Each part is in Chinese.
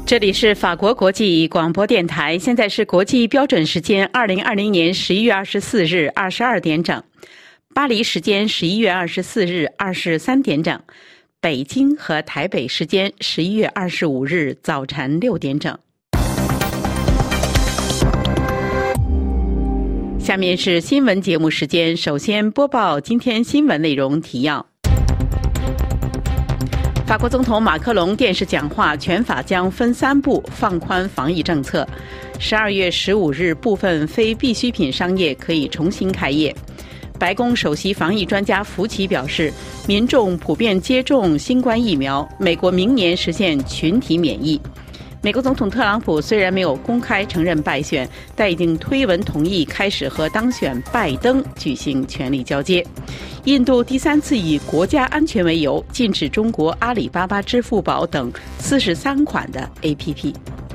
这里是法国国际广播电台，现在是国际标准时间2020年11月24日22点整，巴黎时间11月24日23点整，北京和台北时间11月25日早晨6点整。下面是新闻节目时间，首先播报今天新闻内容提要。法国总统马克龙电视讲话，全法将分3步放宽防疫政策。12月15日，部分非必需品商业可以重新开业。白宫首席防疫专家福奇表示，民众普遍接种新冠疫苗，美国明年实现群体免疫。美国总统特朗普虽然没有公开承认败选，但已经推文同意开始和当选拜登举行权力交接。印度第3次以国家安全为由，禁止中国阿里巴巴、支付宝等43款的 APP。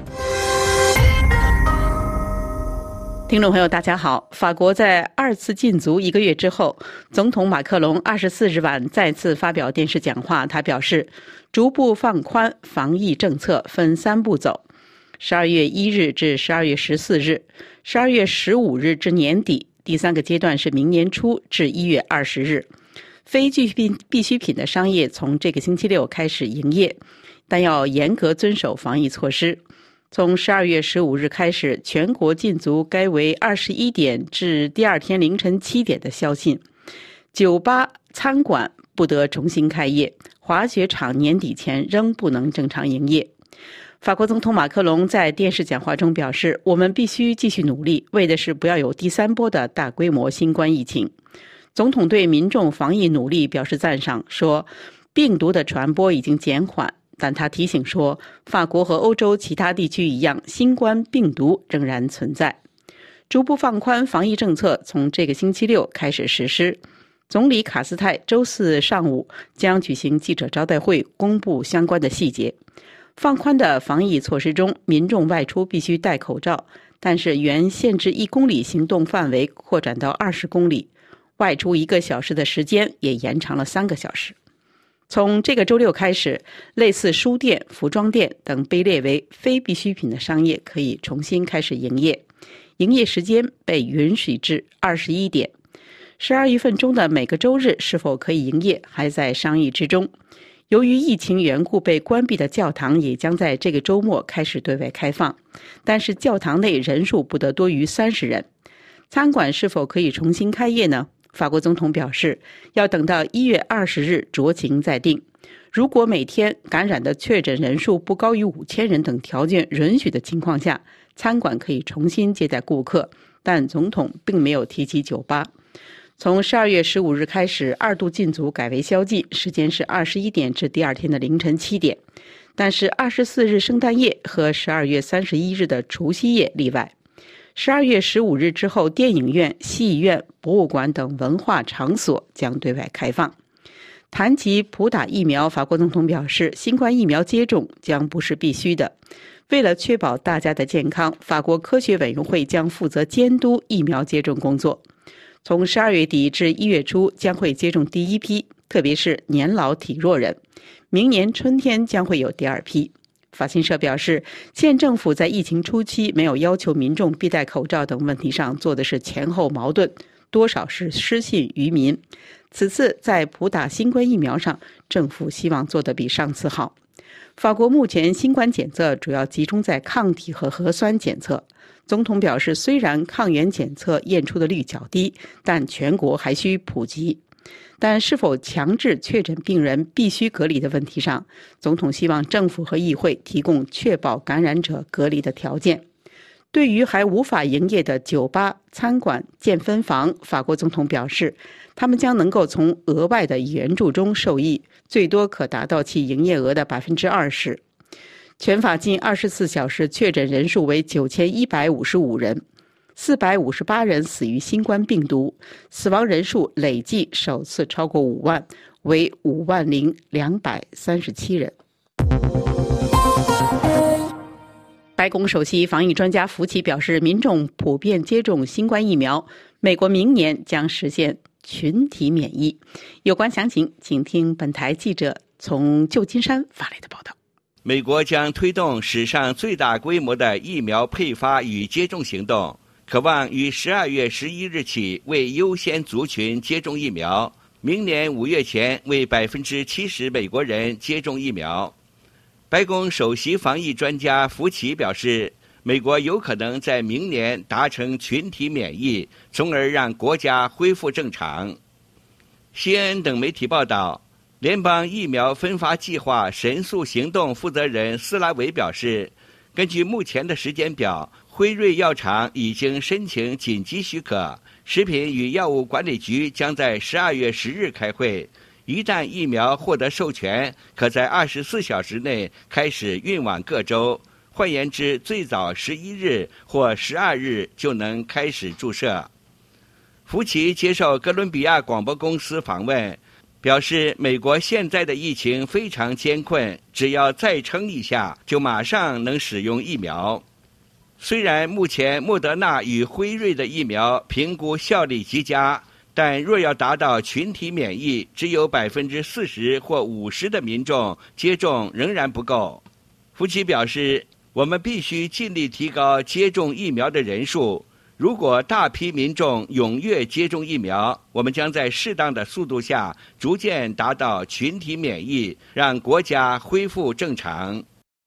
听众朋友大家好，法国在2次禁足1个月之后，总统马克龙24日晚再次发表电视讲话，他表示逐步放宽防疫政策，分3步走。12月1日至12月14日 ,12 月15日至年底，第3个阶段是明年初至1月20日。非必需品的商业从这个星期六开始营业，但要严格遵守防疫措施。从12月15日开始，全国禁足该为21点至第2天凌晨7点的宵禁。酒吧、餐馆不得重新开业，滑雪场年底前仍不能正常营业。法国总统马克龙在电视讲话中表示，我们必须继续努力，为的是不要有第3波的大规模新冠疫情。总统对民众防疫努力表示赞赏，说病毒的传播已经减缓，但他提醒说，法国和欧洲其他地区一样，新冠病毒仍然存在。逐步放宽防疫政策从这个星期六开始实施。总理卡斯泰周4上午将举行记者招待会，公布相关的细节。放宽的防疫措施中，民众外出必须戴口罩，但是原限制1公里行动范围扩展到20公里，外出1个小时的时间也延长了3个小时。从这个周六开始，类似书店、服装店等被列为非必需品的商业可以重新开始营业，营业时间被允许至21点。12月份中的每个周日是否可以营业还在商议之中。由于疫情缘故被关闭的教堂也将在这个周末开始对外开放，但是教堂内人数不得多于30人。餐馆是否可以重新开业呢？法国总统表示，要等到1月20日酌情再定。如果每天感染的确诊人数不高于5000人等条件允许的情况下，餐馆可以重新接待顾客，但总统并没有提及酒吧。从12月15日开始，2度禁足改为宵禁，时间是21点至第2天的凌晨7点。但是24日圣诞夜和12月31日的除夕夜例外。12月15日之后，电影院、戏院、博物馆等文化场所将对外开放。谈及普打疫苗，法国总统表示，新冠疫苗接种将不是必须的。为了确保大家的健康，法国科学委员会将负责监督疫苗接种工作。从12月底至1月初将会接种第1批，特别是年老体弱人。明年春天将会有第2批。法新社表示，县政府在疫情初期没有要求民众必戴口罩等问题上做的是前后矛盾，多少是失信于民。此次在普打新冠疫苗上，政府希望做得比上次好。法国目前新冠检测主要集中在抗体和核酸检测。总统表示，虽然抗原检测验出的率较低，但全国还需普及。但是否强制确诊病人必须隔离的问题上，总统希望政府和议会提供确保感染者隔离的条件。对于还无法营业的酒吧、餐馆、健身房，法国总统表示，他们将能够从额外的援助中受益，最多可达到其营业额的 20%。全法近24小时确诊人数为9155人，458人死于新冠病毒，死亡人数累计首次超过5万，为50237人。白宫首席防疫专家福奇表示，民众普遍接种新冠疫苗，美国明年将实现群体免疫。有关详情，请听本台记者从旧金山发来的报道。 美国将推动史上最大规模的疫苗配发与接种行动，渴望于12月11日起为优先族群接种疫苗，明年5月前为70%美国人接种疫苗。白宫首席防疫专家福奇表示，美国有可能在明年达成群体免疫，从而让国家恢复正常。CNN 等媒体报道，联邦疫苗分发计划神速行动负责人斯拉维表示，根据目前的时间表，辉瑞药厂已经申请紧急许可，食品与药物管理局将在12月10日开会。一旦疫苗获得授权，可在24小时内开始运往各州。换言之，最早11日或12日就能开始注射。福奇接受哥伦比亚广播公司访问，表示美国现在的疫情非常艰困，只要再撑一下，就马上能使用疫苗。虽然目前莫德纳与辉瑞的疫苗评估效力极佳，但若要达到群体免疫，只有40%或50%的民众接种仍然不够。福奇表示，我们必须尽力提高接种疫苗的人数。如果大批民众踊跃接种疫苗，我们将在适当的速度下逐渐达到群体免疫，让国家恢复正常。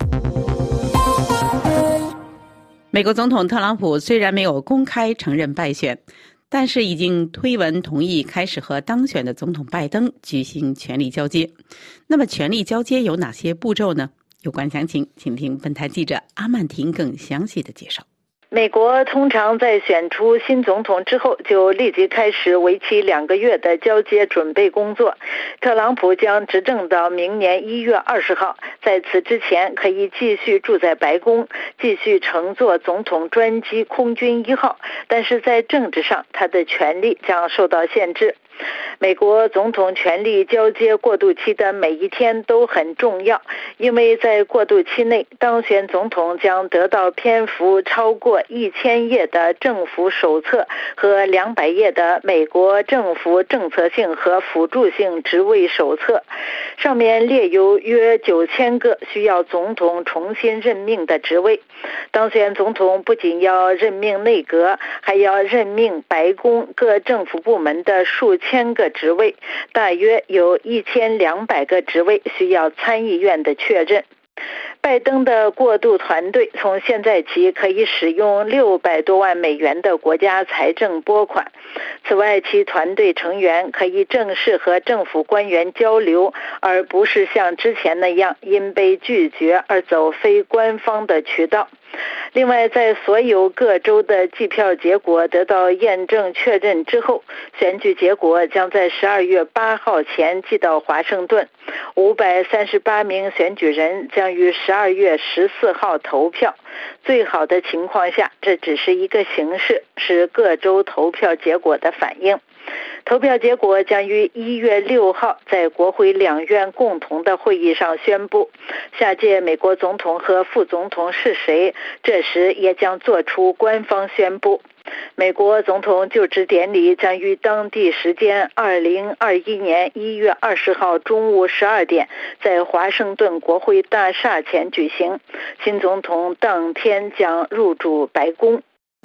美国总统特朗普虽然没有公开承认败选，但是已经推文同意开始和当选的总统拜登举行权力交接。那么权力交接有哪些步骤呢？有关详情，请听本台记者阿曼婷更详细的介绍。 美国通常在选出新总统之后，就立即开始为期2个月的交接准备工作。特朗普将执政到明年1月20号，在此之前可以继续住在白宫，继续乘坐总统专机空军1号，但是在政治上，他的权力将受到限制。美国总统权力交接过渡期的每一天都很重要，因为在过渡期内，当选总统将得到篇幅超过1000页的政府手册和200页的美国政府政策性和辅助性职位手册，上面列有约9000个需要总统重新任命的职位。当选总统不仅要任命内阁，还要任命白宫各政府部门的数千个职位，大约有1200个职位需要参议院的确认。拜登的过渡团队从现在起可以使用600多万美元的国家财政拨款。此外，其团队成员可以正式和政府官员交流，而不是像之前那样因被拒绝而走非官方的渠道。另外，在所有各州的计票结果得到验证确认之后，选举结果将在12月8号前寄到华盛顿。538名选举人将于12月14号投票。最好的情况下，这只是一个形式，是各州投票结果的反应。投票结果将于1月6号在国会两院共同的会议上宣布，下届美国总统和副总统是谁，这时也将做出官方宣布。美国总统就职典礼将于当地时间2021年1月20号中午12点在华盛顿国会大厦前举行，新总统当天将入主白宫。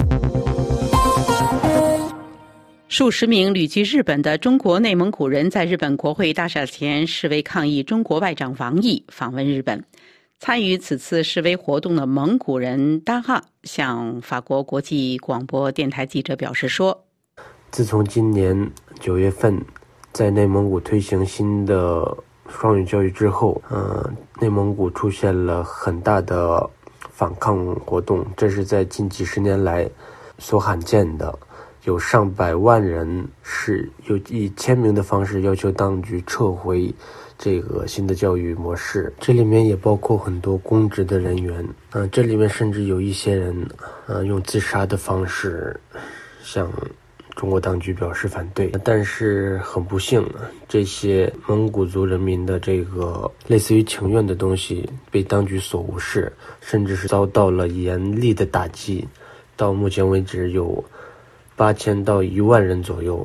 数十名旅居日本的中国内蒙古人在日本国会大厦前示威抗议中国外长王毅访问日本。参与此次示威活动的蒙古人达哈向法国国际广播电台记者表示说， 自从今年9月份在内蒙古推行新的双语教育之后，内蒙古出现了很大的反抗活动，这是在近几十年来所罕见的。有上百万人是以签名的方式要求当局撤回这个新的教育模式，这里面也包括很多公职的人员，这里面甚至有一些人用自杀的方式向中国当局表示反对。但是很不幸，这些蒙古族人民的这个类似于请愿的东西被当局所无视，甚至是遭到了严厉的打击。到目前为止有8000到1万人左右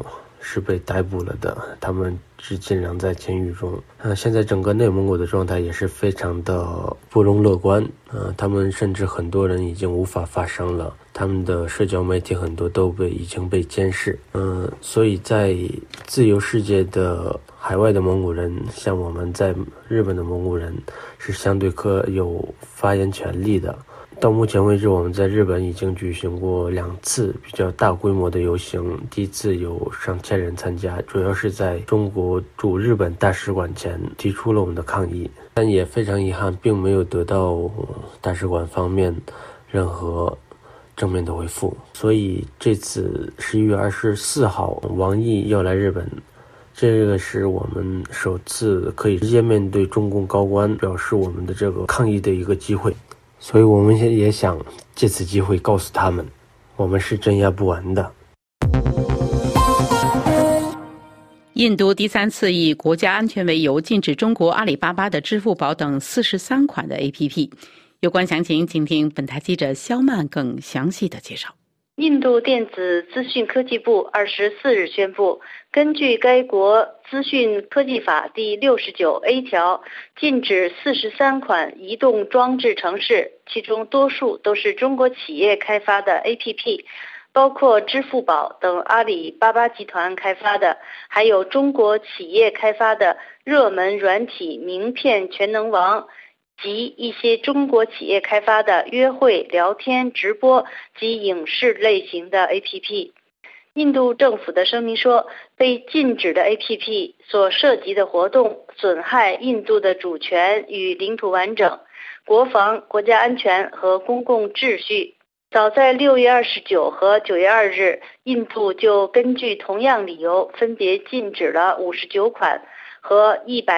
是被逮捕了的，他们是浸染在监狱中。现在整个内蒙古的状态也是非常的不容乐观。他们甚至很多人已经无法发声了，他们的社交媒体很多都已经被监视。所以在自由世界的海外的蒙古人，像我们在日本的蒙古人是相对有发言权利的。到目前为止，我们在日本已经举行过2次比较大规模的游行，第一次有上千人参加，主要是在中国驻日本大使馆前提出了我们的抗议，但也非常遗憾，并没有得到大使馆方面任何正面的回复。所以这次11月24号王毅要来日本，这个是我们首次可以直接面对中共高官表示我们的这个抗议的一个机会。所以我们也想借此机会告诉他们，我们是镇压不完的。 印度第3次以国家安全为由禁止中国阿里巴巴的支付宝等43款的 APP。 有关详情，请听本台记者肖曼更详细的介绍。 印度电子资讯科技部24日宣布，根据该国资讯科技法第69A 条，禁止43款移动装置程式，其中多数都是中国企业开发的 APP， 包括支付宝等阿里巴巴集团开发的，还有中国企业开发的热门软体名片全能王及一些中国企业开发的约会、聊天、直播及影视类型的 APP。 印度政府的声明说，被禁止的 APP 所涉及的活动损害印度的主权与领土完整、国防、国家安全和公共秩序。早在6月29和9月2日，印度就根据同样理由分别禁止了59款和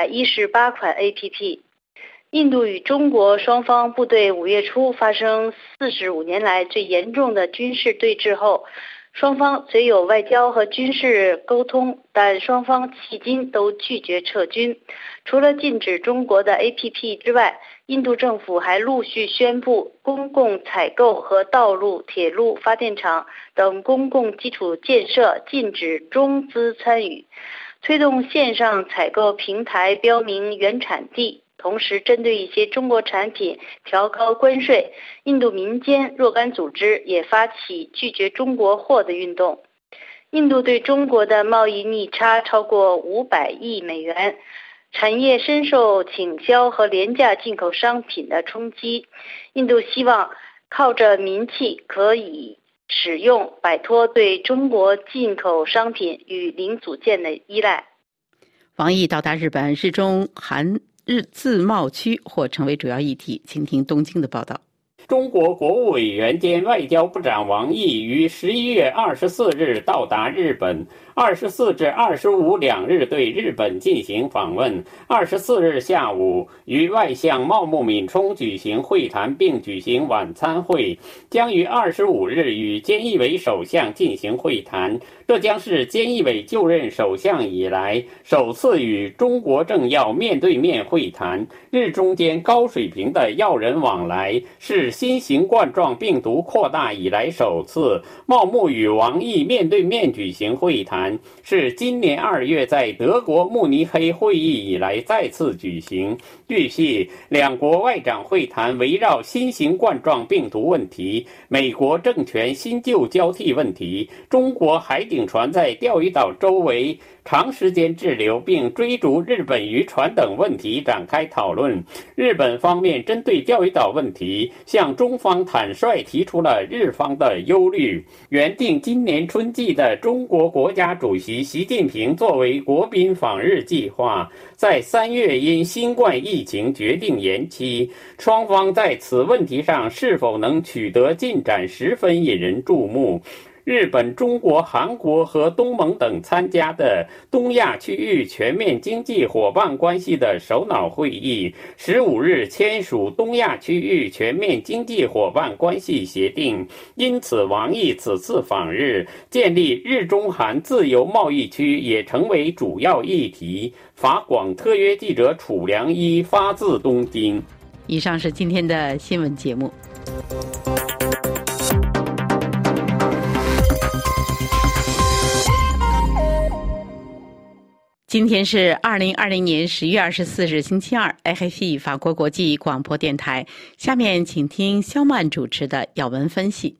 118款 APP。印度与中国双方部队5月初发生45年来最严重的军事对峙后，双方虽有外交和军事沟通，但双方迄今都拒绝撤军。除了禁止中国的 APP 之外，印度政府还陆续宣布公共采购和道路、铁路、发电厂等公共基础建设禁止中资参与，推动线上采购平台标明原产地，同时针对一些中国产品调高关税。印度民间若干组织也发起拒绝中国货的运动。印度对中国的贸易逆差超过500亿美元，产业深受倾销和廉价进口商品的冲击。印度希望靠着民气可以使用，摆脱对中国进口商品与零组件的依赖。 王毅到达日本，日中韩日自贸区或成为主要议题。请听东京的报道。 中国国务委员兼外交部长王毅于11月24日到达日本，24至25两日对日本进行访问。24日下午与外相茂木敏充举行会谈并举行晚餐会，将于25日与菅义伟首相进行会谈。这将是菅义伟就任首相以来首次与中国政要面对面会谈，日中间高水平的要人往来，是新型冠状病毒扩大以来首次。茂木与王毅面对面举行会谈，是今年2月在德国慕尼黑会议以来再次举行。据悉，两国外长会谈围绕新型冠状病毒问题、美国政权新旧交替问题、中国海警船在钓鱼岛周围长时间滞留并追逐日本渔船等问题展开讨论。日本方面针对钓鱼岛问题，向中方坦率提出了日方的忧虑。原定今年春季的中国国家主席习近平作为国宾访日计划，在3月因新冠疫情决定延期。双方在此问题上是否能取得进展，十分引人注目。日本、中国、韩国和东盟等参加的东亚区域全面经济伙伴关系的首脑会议15日签署东亚区域全面经济伙伴关系协定，因此王毅此次访日，建立日中韩自由贸易区也成为主要议题。法广特约记者楚良一发自东京。 以上是今天的新闻节目。 今天是2020年10月24日星期二 ，RFI 法国国际广播电台。下面请听肖曼主持的要闻分析。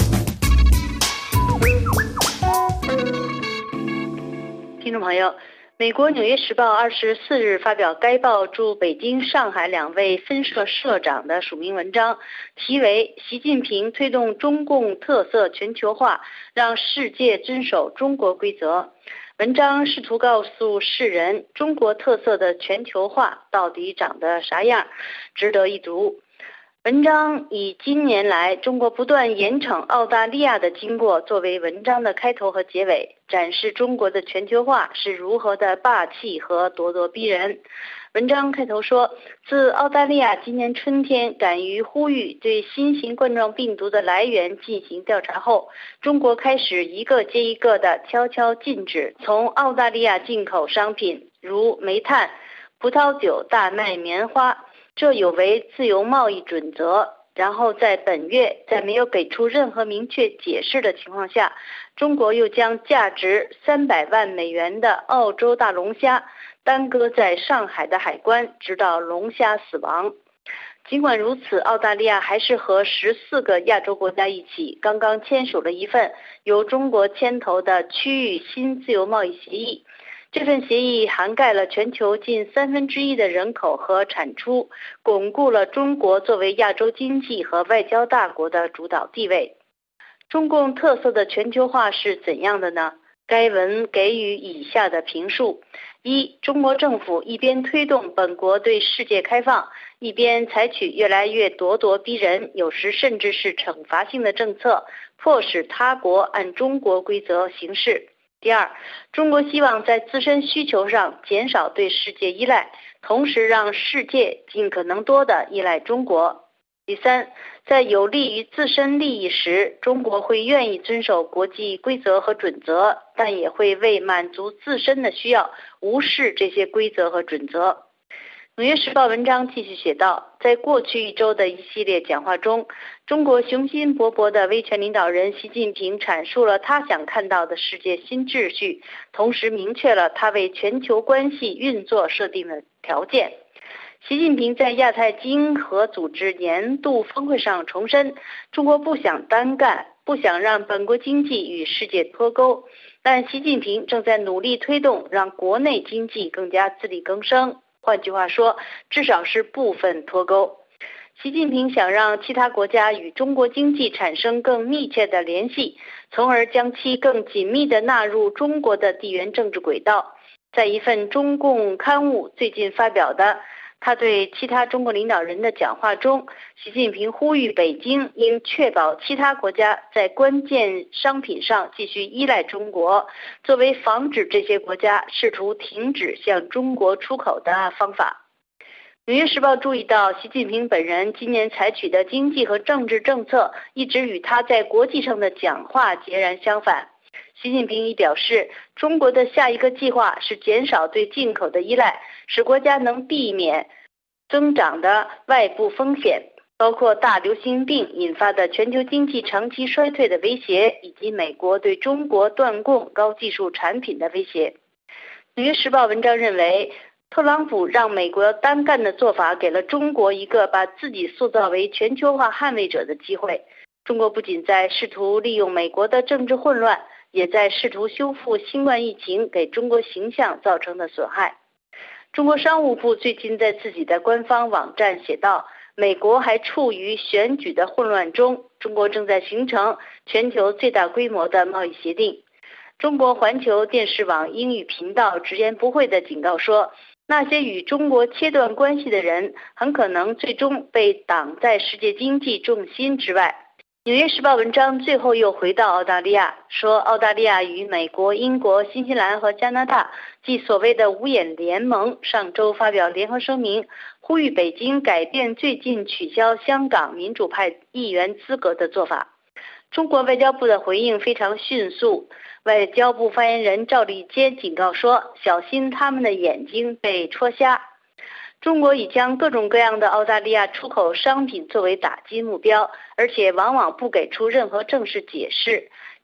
听众朋友，美国《纽约时报》24日发表该报驻北京、上海2位分社社长的署名文章，题为《习近平推动中共特色全球化，让世界遵守中国规则》。文章试图告诉世人，中国特色的全球化到底长得啥样，值得一读。文章以今年来中国不断严惩澳大利亚的经过作为文章的开头和结尾，展示中国的全球化是如何的霸气和咄咄逼人。文章开头说，自澳大利亚今年春天敢于呼吁对新型冠状病毒的来源进行调查后，中国开始一个接一个的悄悄禁止从澳大利亚进口商品，如煤炭、葡萄酒、大麦、棉花，这有违自由贸易准则。然后在本月，在没有给出任何明确解释的情况下，中国又将价值300万美元的澳洲大龙虾耽搁在上海的海关，直到龙虾死亡。尽管如此，澳大利亚还是和14个亚洲国家一起，刚刚签署了一份由中国牵头的区域新自由贸易协议。这份协议涵盖了全球近1/3的人口和产出，巩固了中国作为亚洲经济和外交大国的主导地位。中共特色的全球化是怎样的呢？该文给予以下的评述：一、中国政府一边推动本国对世界开放，一边采取越来越咄咄逼人，有时甚至是惩罚性的政策，迫使他国按中国规则行事。第二，中国希望在自身需求上减少对世界依赖，同时让世界尽可能多地依赖中国。第三，在有利于自身利益时，中国会愿意遵守国际规则和准则，但也会为满足自身的需要无视这些规则和准则。纽约时报文章继续写道，在过去一周的一系列讲话中，中国雄心勃勃的威权领导人习近平阐述了他想看到的世界新秩序，同时明确了他为全球关系运作设定的条件。习近平在亚太经合组织年度峰会上重申，中国不想单干，不想让本国经济与世界脱钩，但习近平正在努力推动让国内经济更加自力更生。换句话说，至少是部分脱钩。习近平想让其他国家与中国经济产生更密切的联系，从而将其更紧密地纳入中国的地缘政治轨道。在一份中共刊物最近发表的他对其他中国领导人的讲话中，习近平呼吁北京应确保其他国家在关键商品上继续依赖中国，作为防止这些国家试图停止向中国出口的方法。纽约时报注意到，习近平本人今年采取的经济和政治政策一直与他在国际上的讲话截然相反。习近平已表示，中国的下一个计划是减少对进口的依赖，使国家能避免增长的外部风险，包括大流行病引发的全球经济长期衰退的威胁，以及美国对中国断供高技术产品的威胁。纽约时报文章认为，特朗普让美国单干的做法给了中国一个把自己塑造为全球化捍卫者的机会。中国不仅在试图利用美国的政治混乱，也在试图修复新冠疫情给中国形象造成的损害。中国商务部最近在自己的官方网站写道，美国还处于选举的混乱中，中国正在形成全球最大规模的贸易协定。中国环球电视网英语频道直言不讳地警告说，那些与中国切断关系的人很可能最终被挡在世界经济重心之外。纽约时报文章最后又回到澳大利亚，说澳大利亚与美国、英国、新西兰和加拿大即所谓的五眼联盟上周发表联合声明，呼吁北京改变最近取消香港民主派议员资格的做法。中国外交部的回应非常迅速，外交部发言人赵立坚警告说，小心他们的眼睛被戳瞎。中国已将各种各样的澳大利亚出口商品作为打击目标，而且往往不给出任何正式解释。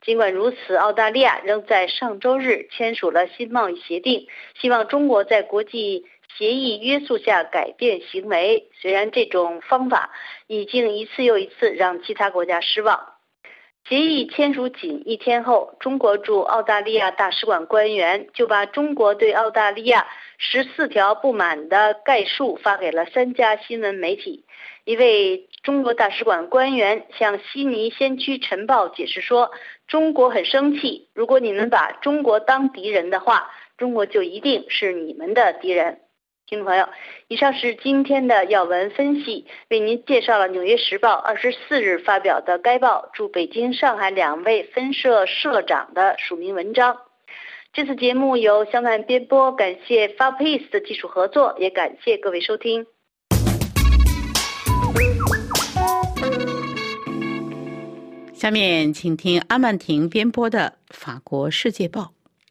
尽管如此，澳大利亚仍在上周日签署了新贸易协定，希望中国在国际协议约束下改变行为。虽然这种方法已经一次又一次让其他国家失望。协议签署仅1天后，中国驻澳大利亚大使馆官员就把中国对澳大利亚14条不满的概述发给了3家新闻媒体。一位中国大使馆官员向悉尼先驱晨报解释说，中国很生气，如果你们把中国当敌人的话，中国就一定是你们的敌人。听众朋友，以上是今天的要闻分析，为您介绍了《纽约时报》24日发表的该报驻北京、上海2位分社社长的署名文章。这次节目由湘南编播，感谢 Farpace 的技术合作，也感谢各位收听。 下面请听阿曼婷编播的《法国世界报》。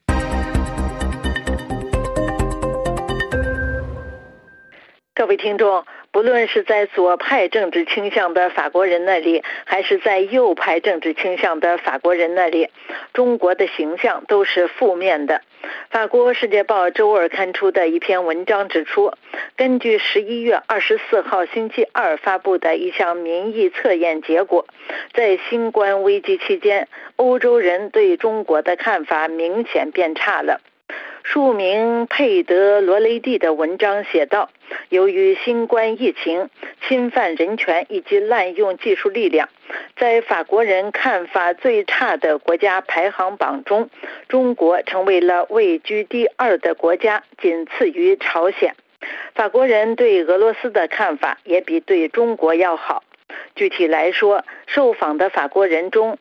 各位听众，不论是在左派政治倾向的法国人那里，还是在右派政治倾向的法国人那里，中国的形象都是负面的。法国《世界报》周二刊出的一篇文章指出，根据11月24号星期二发布的一项民意测验结果，在新冠危机期间，欧洲人对中国的看法明显变差了。署名佩德罗雷蒂的文章写道，由于新冠疫情、侵犯人权以及滥用技术力量，在法国人看法最差的国家排行榜中，中国成为了位居第2的国家，仅次于朝鲜。法国人对俄罗斯的看法也比对中国要好。具体来说，受访的法国人中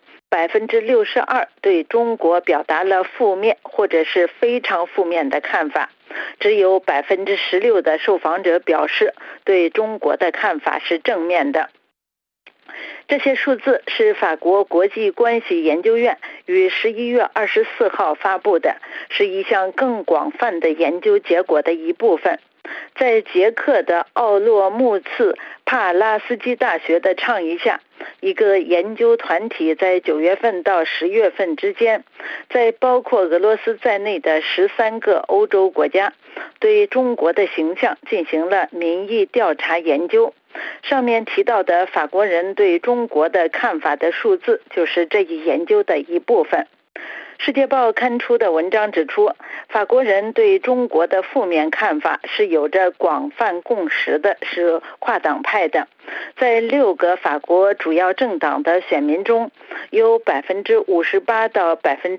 62%对中国表达了负面或者是非常负面的看法，只有16%的受访者表示对中国的看法是正面的。这些数字是法国国际关系研究院于11月24号发布的，是一项更广泛的研究结果的一部分。在捷克的奥洛穆茨帕拉斯基大学的倡议下，一个研究团体在9月份到10月份之间，在包括俄罗斯在内的13个欧洲国家，对中国的形象进行了民意调查研究。上面提到的法国人对中国的看法的数字，就是这一研究的一部分。世界报刊出的文章指出，法国人对中国的负面看法是有着广泛共识的，是跨党派的。在6个法国主要政党的选民中，有58%到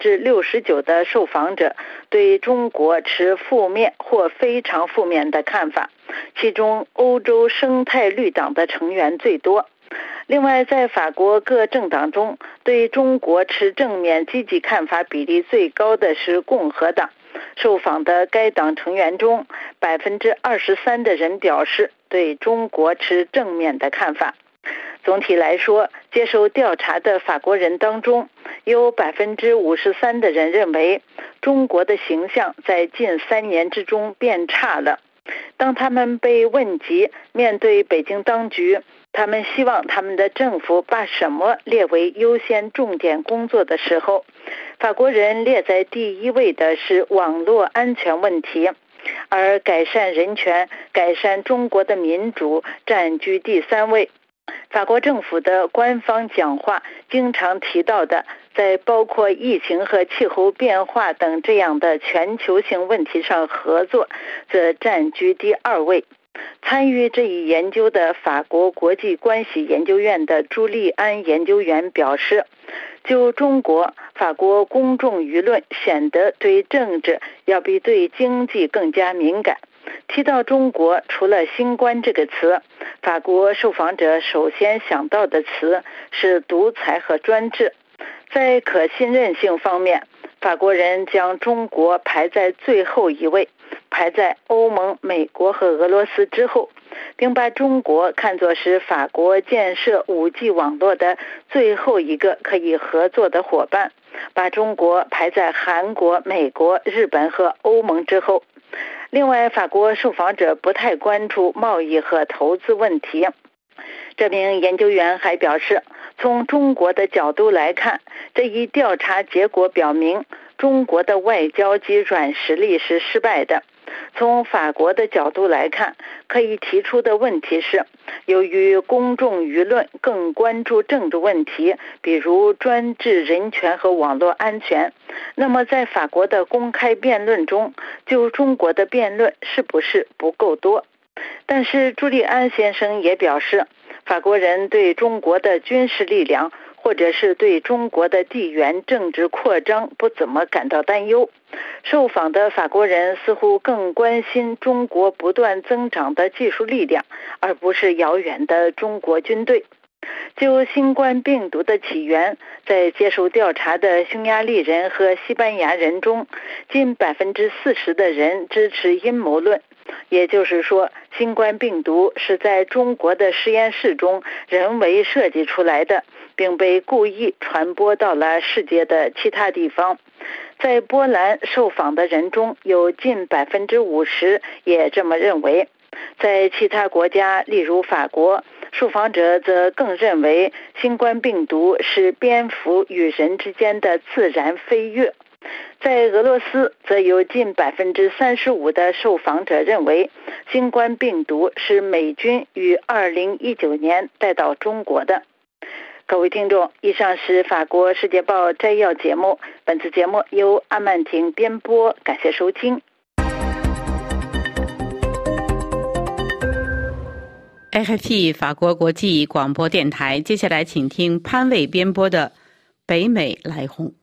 69%的受访者对中国持负面或非常负面的看法，其中欧洲生态绿党的成员最多。另外，在法国各政党中，对中国持正面积极看法比例最高的是共和党。受访的该党成员中，23%的人表示对中国持正面的看法。总体来说，接受调查的法国人当中，有53%的人认为中国的形象在近3年之中变差了。当他们被问及面对北京当局，他们希望他们的政府把什么列为优先重点工作的时候，法国人列在第1位的是网络安全问题，而改善人权、改善中国的民主占据第3位。法国政府的官方讲话经常提到的，在包括疫情和气候变化等这样的全球性问题上合作，则占据第2位。参与这一研究的法国国际关系研究院的朱利安研究员表示，就中国，法国公众舆论显得对政治要比对经济更加敏感。提到中国，除了新冠这个词，法国受访者首先想到的词是独裁和专制。在可信任性方面，法国人将中国排在最后1位，排在欧盟、美国和俄罗斯之后，并把中国看作是法国建设5G 网络的最后一个可以合作的伙伴，把中国排在韩国、美国、日本和欧盟之后。另外，法国受访者不太关注贸易和投资问题。 这名研究员还表示，从中国的角度来看，这一调查结果表明中国的外交及软实力是失败的。从法国的角度来看，可以提出的问题是，由于公众舆论更关注政治问题，比如专制、人权和网络安全，那么在法国的公开辩论中，就中国的辩论是不是不够多？但是朱利安先生也表示，法国人对中国的军事力量或者是对中国的地缘政治扩张不怎么感到担忧。受访的法国人似乎更关心中国不断增长的技术力量，而不是遥远的中国军队。就新冠病毒的起源，在接受调查的匈牙利人和西班牙人中，近40%的人支持阴谋论，也就是说，新冠病毒是在中国的实验室中人为设计出来的，并被故意传播到了世界的其他地方。在波兰受访的人中，有近50%也这么认为。在其他国家，例如法国，受访者则更认为新冠病毒是蝙蝠与人之间的自然飞跃。在俄罗斯，则有近35%的受访者认为新冠病毒是美军于2019年带到中国的。各位听众，以上是法国世界报摘要节目，本次节目由阿曼婷编播，感谢收听。 RFI 法国国际广播电台，接下来请听潘卫编播的北美来鸿。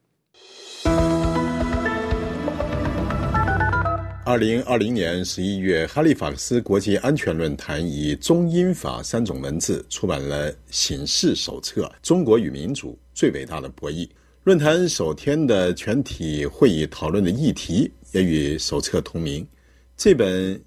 2020年11月，哈利法克斯国际安全论坛以中英法3种文字出版了醒世手册《中国与民主：最伟大的博弈》。论坛首天的全体会议讨论的议题也与手册同名。这本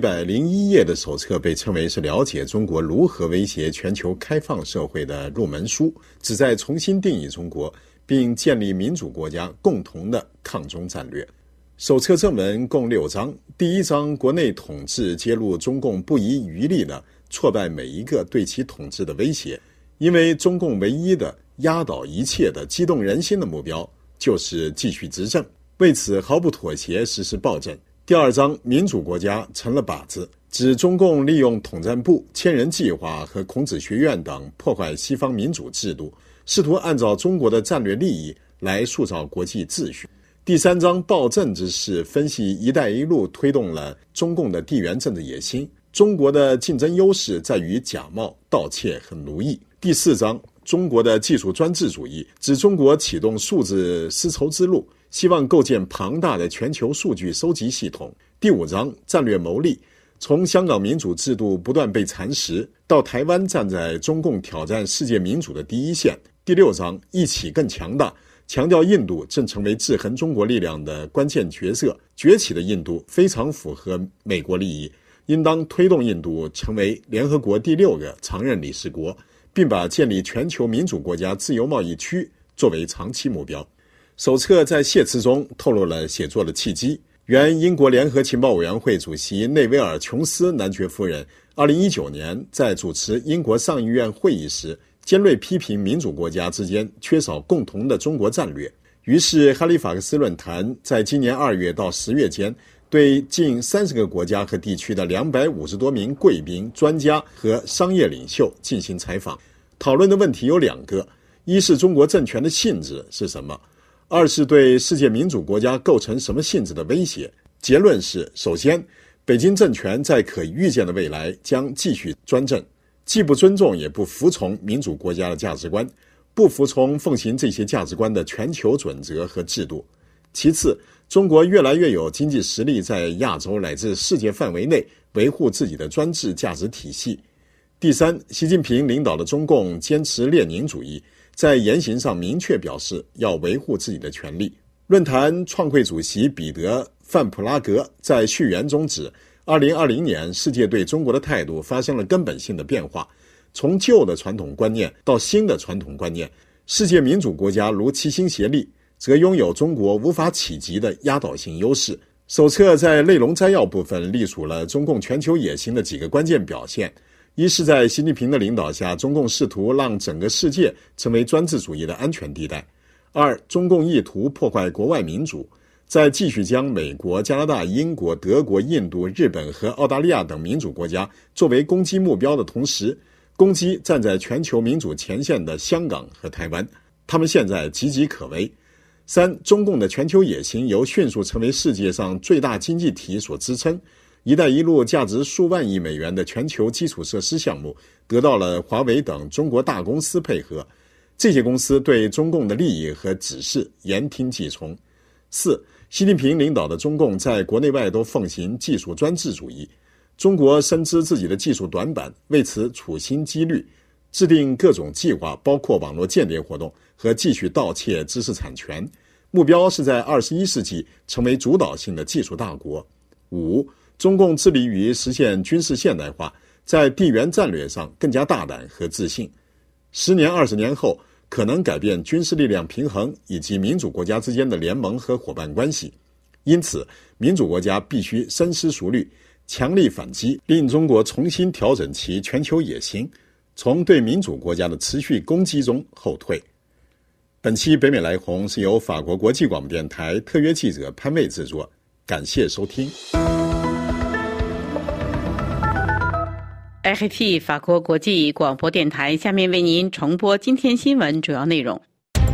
101页的手册被称为是了解中国如何威胁全球开放社会的入门书，旨在重新定义中国，并建立民主国家共同的抗中战略。手册正文共6章，第1章国内统治揭露中共不遗余力地挫败每一个对其统治的威胁，因为中共唯一的压倒一切的激动人心的目标就是继续执政，为此毫不妥协实施暴政。第2章民主国家成了靶子，指中共利用统战部、千人计划和孔子学院等破坏西方民主制度，试图按照中国的战略利益来塑造国际秩序。第3章暴政之势分析一带一路推动了中共的地缘政治野心，中国的竞争优势在于假冒、盗窃和奴役。第4章中国的技术专制主义，指中国启动数字丝绸之路，希望构建庞大的全球数据收集系统。第5章战略谋利，从香港民主制度不断被蚕食，到台湾站在中共挑战世界民主的第一线。第6章一起更强大，强调印度正成为制衡中国力量的关键角色，崛起的印度非常符合美国利益，应当推动印度成为联合国第6个常任理事国，并把建立全球民主国家自由贸易区作为长期目标。手册在谢词中透露了写作的契机。原英国联合情报委员会主席内维尔·琼斯男爵夫人2019年在主持英国上议院会议时，尖锐批评民主国家之间缺少共同的中国战略。于是哈利法克斯论坛在今年2月到10月间，对近30个国家和地区的250多名贵宾、专家和商业领袖进行采访。讨论的问题有2个：一是中国政权的性质是什么；2是对世界民主国家构成什么性质的威胁。结论是，首先，北京政权在可预见的未来将继续专政，既不尊重也不服从民主国家的价值观，不服从奉行这些价值观的全球准则和制度。其次，中国越来越有经济实力在亚洲乃至世界范围内维护自己的专制价值体系。第三，习近平领导的中共坚持列宁主义，在言行上明确表示要维护自己的权利。论坛创会主席彼得·范普拉格在序言中指，2020年世界对中国的态度发生了根本性的变化，从旧的传统观念到新的传统观念，世界民主国家如齐心协力，则拥有中国无法企及的压倒性优势。手册在内容摘要部分隶属了中共全球野心的几个关键表现： 一是在习近平的领导下，中共试图让整个世界成为专制主义的安全地带；二，中共意图破坏国外民主，在继续将美国、加拿大、英国、德国、印度、日本和澳大利亚等民主国家作为攻击目标的同时，攻击站在全球民主前线的香港和台湾，他们现在岌岌可危。三，中共的全球野心由迅速成为世界上最大经济体所支撑，一带一路价值数万亿美元的全球基础设施项目得到了华为等中国大公司配合，这些公司对中共的利益和指示言听计从。四，习近平领导的中共在国内外都奉行技术专制主义，中国深知自己的技术短板，为此处心积虑，制定各种计划，包括网络间谍活动和继续盗窃知识产权，目标是在21世纪成为主导性的技术大国。五，中共致力于实现军事现代化，在地缘战略上更加大胆和自信。10年、20年后，可能改变军事力量平衡以及民主国家之间的联盟和伙伴关系。因此，民主国家必须深思熟虑，强力反击，令中国重新调整其全球野心，从对民主国家的持续攻击中后退。本期北美来红是由法国国际广播电台特约记者潘卫制作，感谢收听。 RFI 法国国际广播电台下面为您重播今天新闻主要内容。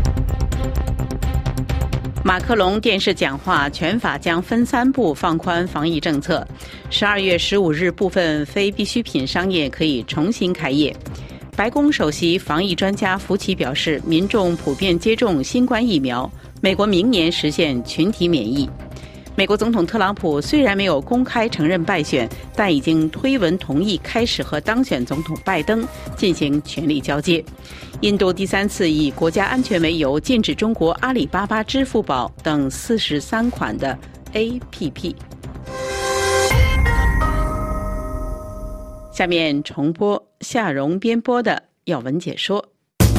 马克龙电视讲话，全法将分3步放宽防疫政策。12月15日，部分非必需品商业可以重新开业。白宫首席防疫专家福奇表示，民众普遍接种新冠疫苗，美国明年实现群体免疫。美国总统特朗普虽然没有公开承认败选，但已经推文同意开始和当选总统拜登进行权力交接。印度第3次以国家安全为由禁止中国阿里巴巴、支付宝等43款的 APP。 下面重播夏蓉编播的要闻解说。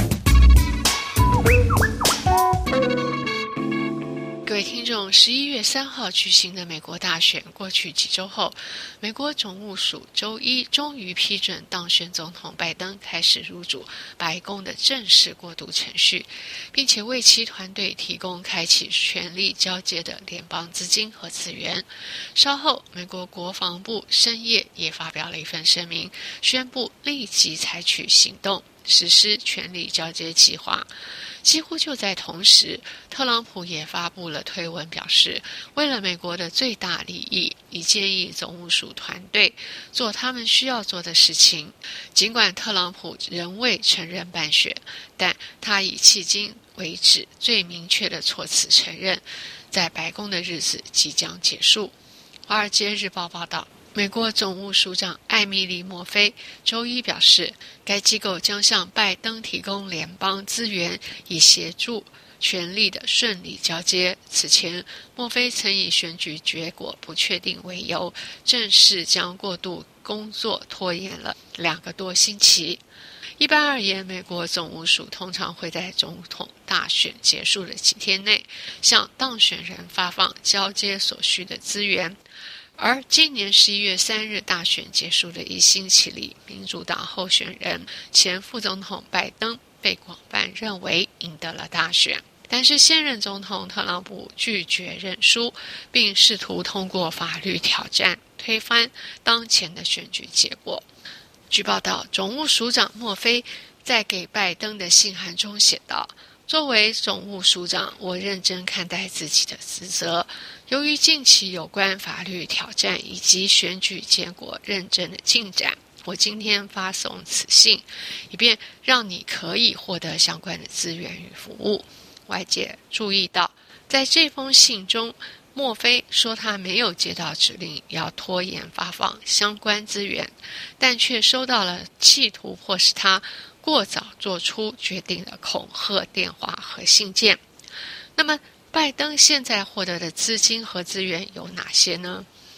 各位听众，11月3号举行的美国大选过去几周后，美国总务署周一终于批准当选总统拜登开始入主白宫的正式过渡程序，并且为其团队提供开启权力交接的联邦资金和资源。稍后，美国国防部深夜也发表了一份声明，宣布立即采取行动，实施权力交接计划。几乎就在同时，特朗普也发布了推文，表示为了美国的最大利益，已建议总务署团队做他们需要做的事情。尽管特朗普仍未承认败选，但他以迄今为止最明确的措辞承认，在白宫的日子即将结束。华尔街日报报道，美国总务署长艾米丽·墨菲周一表示，该机构将向拜登提供联邦资源，以协助权力的顺利交接。此前，墨菲曾以选举结果不确定为由，正式将过渡工作拖延了2个多星期。一般而言，美国总务署通常会在总统大选结束的几天内，向当选人发放交接所需的资源。而今年11月3日大选结束的1星期里，民主党候选人前副总统拜登被广泛认为赢得了大选，但是现任总统特朗普拒绝认输，并试图通过法律挑战推翻当前的选举结果。据报道，总务署长墨菲在给拜登的信函中写道，作为总务署长，我认真看待自己的职责。由于近期有关法律挑战以及选举结果认证的进展，我今天发送此信，以便让你可以获得相关的资源与服务。外界注意到，在这封信中，墨菲说他没有接到指令要拖延发放相关资源，但却收到了企图迫使他过早做出决定的恐吓电话和信件。那么拜登现在获得的资金和资源有哪些呢？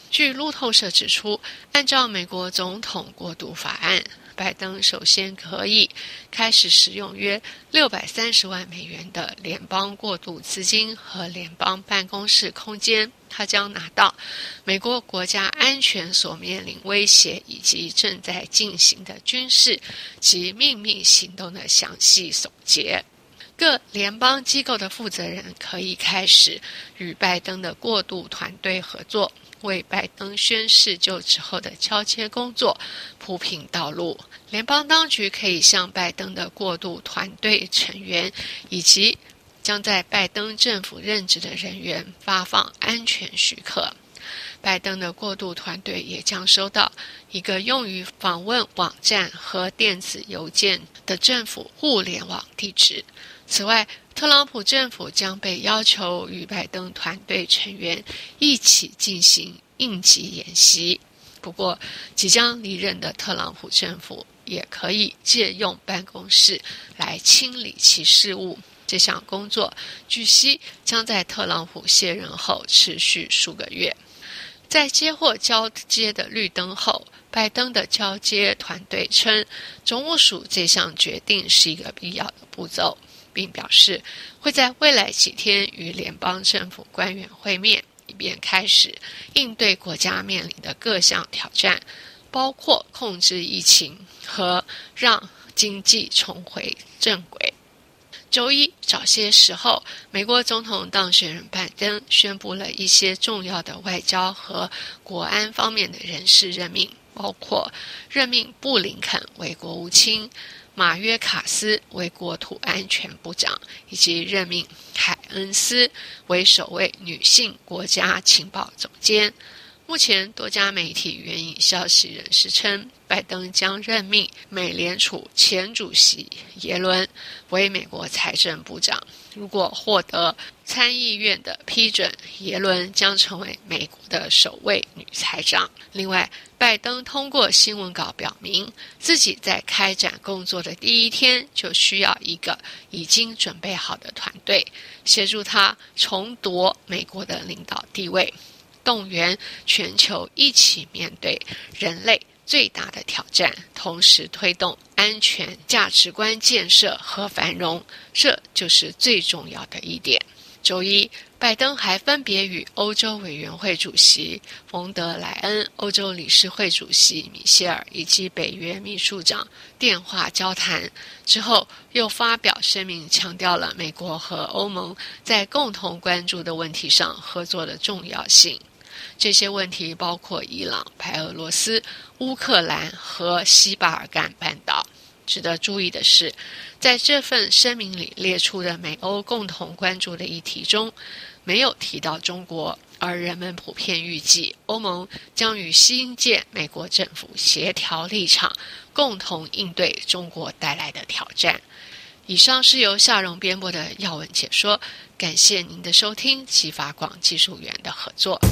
据路透社指出，按照美国总统过渡法案，拜登首先可以开始使用约630万美元的联邦过渡资金和联邦办公室空间，他将拿到美国国家安全所面临威胁以及正在进行的军事及秘密行动的详细总结。各联邦机构的负责人可以开始与拜登的过渡团队合作，为拜登宣誓就职后的交接工作铺平道路。联邦当局可以向拜登的过渡团队成员以及将在拜登政府任职的人员发放安全许可。拜登的过渡团队也将收到一个用于访问网站和电子邮件的政府互联网地址。此外，特朗普政府将被要求与拜登团队成员一起进行应急演习。不过，即将离任的特朗普政府也可以借用办公室来清理其事务。这项工作据悉将在特朗普卸任后持续数个月。在接获交接的绿灯后，拜登的交接团队称，总务署这项决定是一个必要的步骤，并表示会在未来几天与联邦政府官员会面，以便开始应对国家面临的各项挑战，包括控制疫情和让经济重回正轨。周一早些时候，美国总统当选人拜登宣布了一些重要的外交和国安方面的人事任命，包括任命布林肯为国务卿，马约卡斯为国土安全部长，以及任命海恩斯为首位女性国家情报总监。目前多家媒体援引消息人士称，拜登将任命美联储前主席耶伦为美国财政部长。如果获得参议院的批准，耶伦将成为美国的首位女财长。另外，拜登通过新闻稿表明，自己在开展工作的第一天就需要一个已经准备好的团队，协助他重夺美国的领导地位，动员全球一起面对人类最大的挑战，同时推动安全价值观建设和繁荣，这就是最重要的一点。周一，拜登还分别与欧洲委员会主席冯德莱恩、欧洲理事会主席米歇尔以及北约秘书长电话交谈，之后又发表声明，强调了美国和欧盟在共同关注的问题上合作的重要性。这些问题包括伊朗、白俄罗斯、乌克兰和西巴尔干半岛。值得注意的是，在这份声明里列出的美欧共同关注的议题中，没有提到中国，而人们普遍预计欧盟将与新届美国政府协调立场，共同应对中国带来的挑战。以上是由夏蓉编播的要闻解说，感谢您的收听及法广技术员的合作。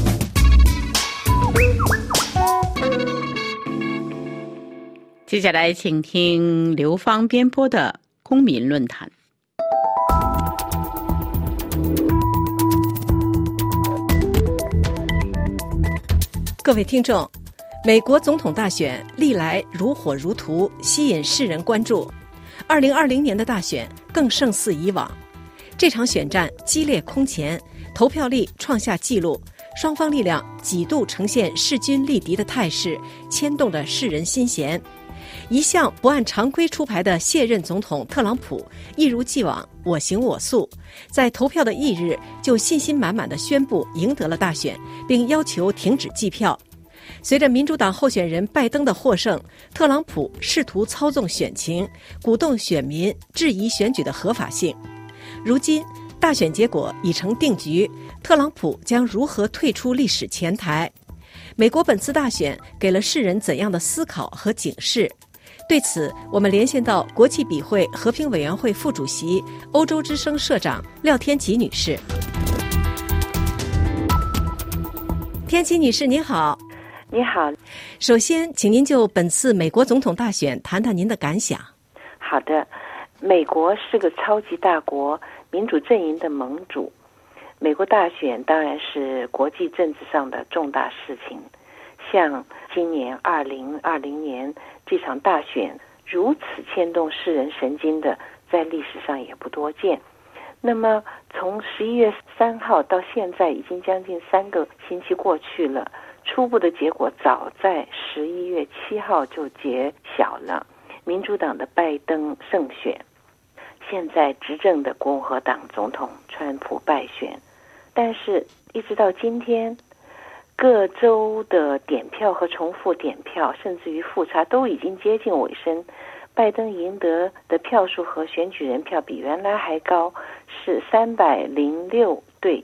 接下来请听刘芳编播的公民论坛。 各位听众，美国总统大选历来如火如荼，吸引世人关注。2020年的大选更胜似以往，这场选战激烈空前，投票率创下纪录，双方力量几度呈现势均力敌的态势，牵动着世人心弦。一向不按常规出牌的卸任总统特朗普一如既往我行我素，在投票的翌日就信心满满地宣布赢得了大选，并要求停止计票。随着民主党候选人拜登的获胜，特朗普试图操纵选情，鼓动选民质疑选举的合法性。如今大选结果已成定局，特朗普将如何退出历史前台？美国本次大选给了世人怎样的思考和警示？对此，我们连线到国际笔会和平委员会副主席、欧洲之声社长廖天琪女士。天琪女士您好。 你好。 首先请您就本次美国总统大选谈谈您的感想。 好的，美国是个超级大国，民主阵营的盟主。 美国大选当然是国际政治上的重大事情，像今年2020年这场大选如此牵动世人神经的，在历史上也不多见。那么从11月3号到现在已经将近3个星期过去了，初步的结果早在11月7号就揭晓了，民主党的拜登胜选，现在执政的共和党总统川普败选。但是一直到今天，各州的点票和重复点票甚至于复查都已经接近尾声，拜登赢得的票数和选举人票比原来还高，是306对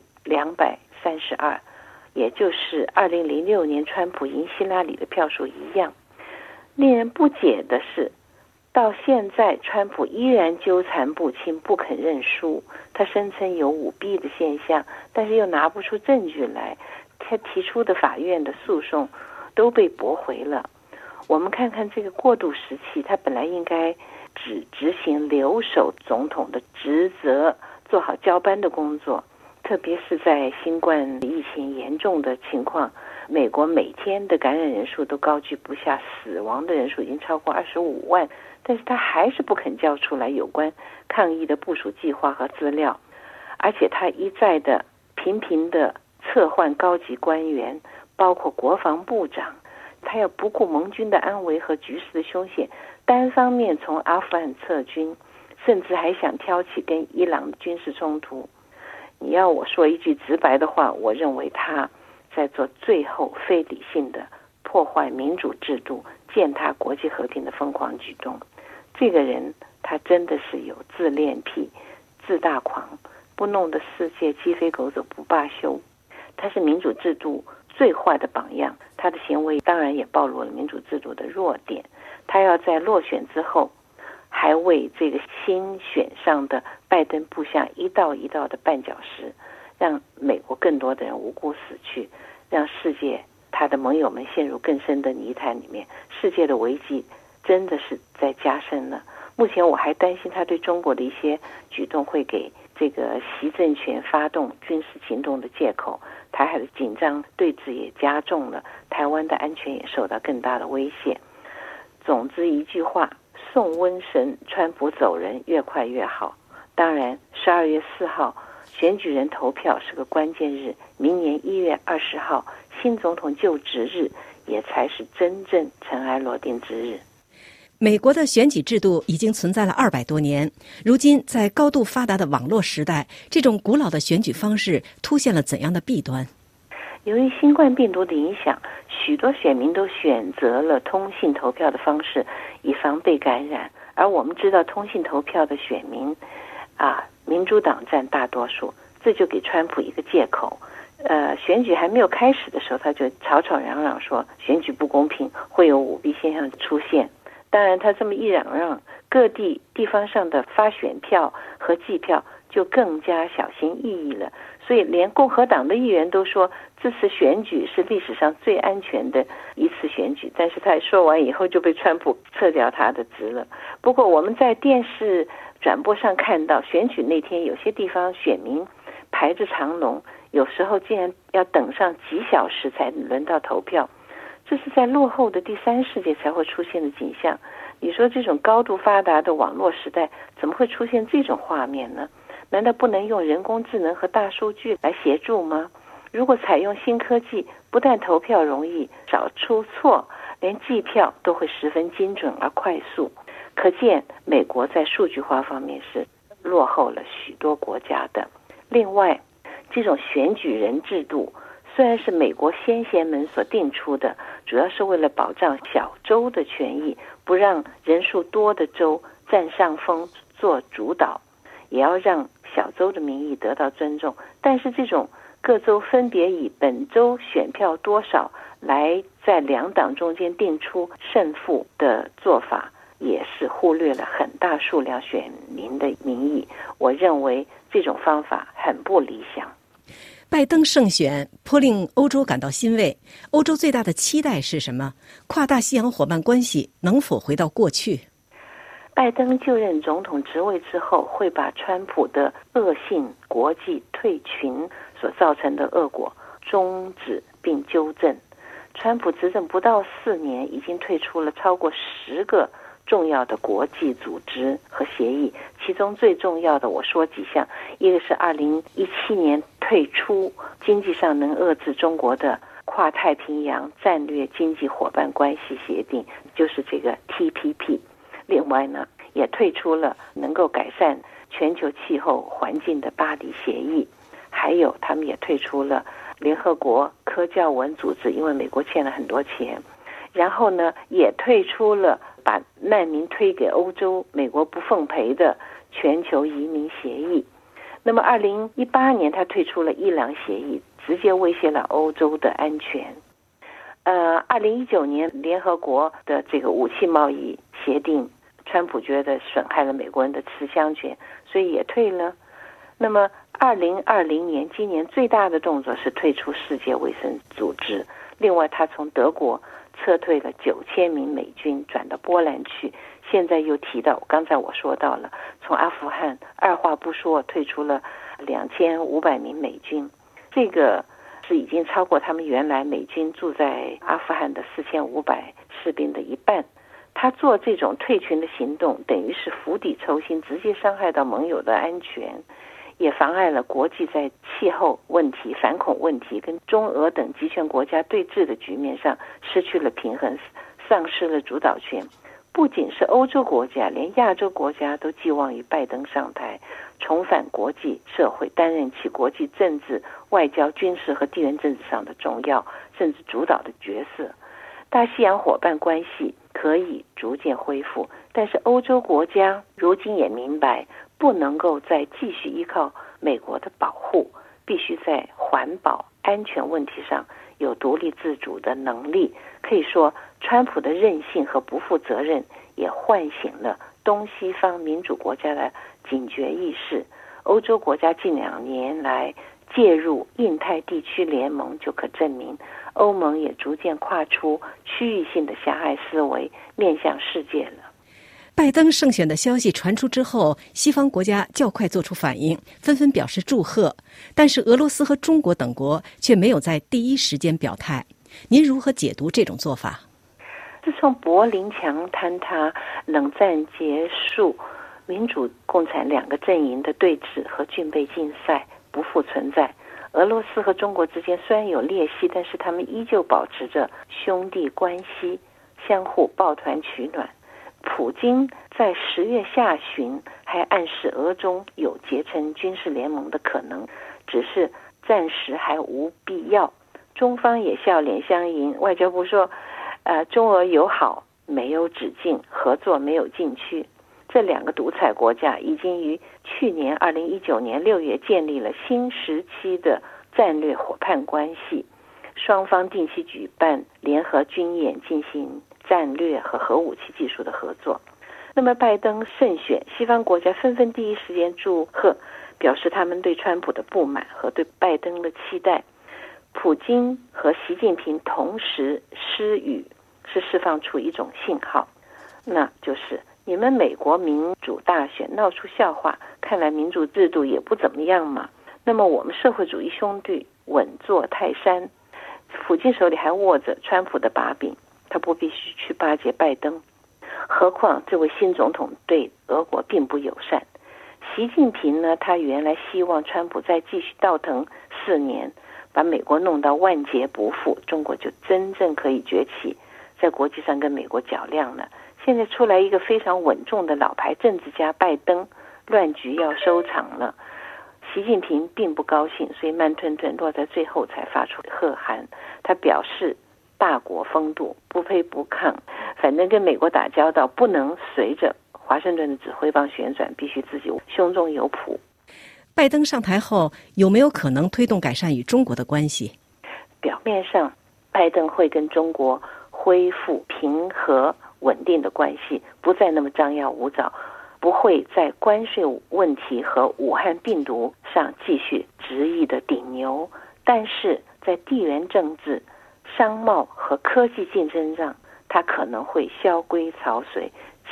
232，也就是2006年川普赢希拉里的票数一样。令人不解的是，到现在川普依然纠缠不清，不肯认输。他声称有舞弊的现象，但是又拿不出证据来，他提出的法院的诉讼都被驳回了。我们看看这个过渡时期，他本来应该只执行留守总统的职责，做好交班的工作，特别是在新冠疫情严重的情况，美国每天的感染人数都高居不下，死亡的人数已经超过25万，但是他还是不肯交出来有关抗疫的部署计划和资料，而且他一再的频频的撤换高级官员，包括国防部长，他要不顾盟军的安危和局势的凶险，单方面从阿富汗撤军，甚至还想挑起跟伊朗的军事冲突。你要我说一句直白的话，我认为他在做最后非理性的破坏民主制度、践踏国际和平的疯狂举动。这个人他真的是有自恋癖、自大狂，不弄得世界鸡飞狗走不罢休。他是民主制度最坏的榜样，他的行为当然也暴露了民主制度的弱点。他要在落选之后，还为这个新选上的拜登布下一道一道的绊脚石，让美国更多的人无辜死去，让世界他的盟友们陷入更深的泥潭里面。世界的危机真的是在加深了。目前我还担心他对中国的一些举动会给这个习政权发动军事行动的借口，台海的紧张对峙也加重了，台湾的安全也受到更大的威胁。总之一句话，送瘟神，川普走人越快越好。当然12月4号选举人投票是个关键日，明年1月20号新总统就职日也才是真正尘埃落定之日。 美国的选举制度已经存在了200多年，如今在高度发达的网络时代，这种古老的选举方式凸显了怎样的弊端？ 由于新冠病毒的影响，许多选民都选择了通信投票的方式，以防被感染。而我们知道，通信投票的选民民主党占大多数，这就给川普一个借口。选举还没有开始的时候，他就吵吵嚷嚷说选举不公平，会有舞弊现象出现。当然他这么一嚷嚷，各地方上的发选票和计票就更加小心翼翼了。所以连共和党的议员都说这次选举是历史上最安全的一次选举，但是他说完以后就被川普撤掉他的职了。不过我们在电视转播上看到，选举那天有些地方选民排着长龙，有时候竟然要等上几小时才轮到投票，这是在落后的第三世界才会出现的景象。你说这种高度发达的网络时代怎么会出现这种画面呢？难道不能用人工智能和大数据来协助吗？如果采用新科技，不但投票容易，少出错，连计票都会十分精准而快速。可见美国在数据化方面是落后了许多国家的。另外，这种选举人制度虽然是美国先贤们所定出的，主要是为了保障小州的权益，不让人数多的州占上风做主导，也要让小州的民意得到尊重。但是这种各州分别以本州选票多少来在两党中间定出胜负的做法，也是忽略了很大数量选民的民意。我认为这种方法很不理想。 拜登胜选颇令欧洲感到欣慰。欧洲最大的期待是什么？跨大西洋伙伴关系能否回到过去？ 拜登就任总统职位之后，会把川普的恶性国际退群所造成的恶果终止并纠正。川普执政不到4年，已经退出了超过10个重要的国际组织和协议，其中最重要的我说几项，一个是2017年退出经济上能遏制中国的跨太平洋战略经济伙伴关系协定，就是这个 TPP。 另外呢，也退出了能够改善全球气候环境的巴黎协议，还有他们也退出了联合国科教文组织，因为美国欠了很多钱，然后呢也退出了把难民推给欧洲，美国不奉陪的全球移民协议。那么2018年他退出了伊朗协议，直接威胁了欧洲的安全。2019年联合国的这个武器贸易协定，川普觉得损害了美国人的持枪权，所以也退了。那么2020年今年最大的动作是退出世界卫生组织，另外他从德国撤退了9000名美军转到波兰去，现在又提到刚才我说到了，从阿富汗二话不说退出了2500名美军，这个是已经超过他们原来美军住在阿富汗的4500士兵的一半。他做这种退群的行动，等于是釜底抽薪，直接伤害到盟友的安全，也妨碍了国际在气候问题、反恐问题跟中俄等集权国家对峙的局面上失去了平衡，丧失了主导权。不仅是欧洲国家，连亚洲国家都寄望于拜登上台，重返国际社会，担任起国际政治、外交、军事和地缘政治上的重要甚至主导的角色。大西洋伙伴关系可以逐渐恢复，但是欧洲国家如今也明白，不能够再继续依靠美国的保护，必须在环保安全问题上有独立自主的能力。可以说，川普的任性和不负责任也唤醒了东西方民主国家的警觉意识。欧洲国家近2年来介入印太地区联盟，就可证明欧盟也逐渐跨出区域性的狭隘思维，面向世界了。 拜登胜选的消息传出之后，西方国家较快做出反应，纷纷表示祝贺，但是俄罗斯和中国等国却没有在第一时间表态。您如何解读这种做法？ 自从柏林墙坍塌、冷战结束，民主共产2个阵营的对峙和军备竞赛不复存在。俄罗斯和中国之间虽然有裂隙，但是他们依旧保持着兄弟关系，相互抱团取暖。普京在10月下旬还暗示俄中有结成军事联盟的可能，只是暂时还无必要。中方也笑脸相迎，外交部说中俄友好没有止境，合作没有禁区。这2个独裁国家已经于去年2019年6月建立了新时期的战略伙伴关系，双方定期举办联合军演，进行战略和核武器技术的合作。那么拜登胜选，西方国家纷纷第一时间祝贺，表示他们对川普的不满和对拜登的期待。普京和习近平同时施语，是释放出一种信号，那就是你们美国民主大选闹出笑话，看来民主制度也不怎么样嘛。那么我们社会主义兄弟稳坐泰山，普京手里还握着川普的把柄，他不必须去巴结拜登。何况这位新总统对俄国并不友善。习近平呢，他原来希望川普再继续倒腾4年，把美国弄到万劫不复，中国就真正可以崛起，在国际上跟美国较量了。现在出来一个非常稳重的老牌政治家拜登，乱局要收场了。习近平并不高兴，所以慢吞吞落在最后才发出喝喊。他表示大国风度，不卑不亢，反正跟美国打交道不能随着华盛顿的指挥棒旋转，必须自己胸中有谱。 拜登上台后有没有可能推动改善与中国的关系？ 表面上拜登会跟中国恢复平和稳定的关系，不再那么张牙舞爪，不会在关税问题和武汉病毒上继续执意的顶牛，但是在地缘政治、商贸和科技竞争上，他可能会萧规曹随，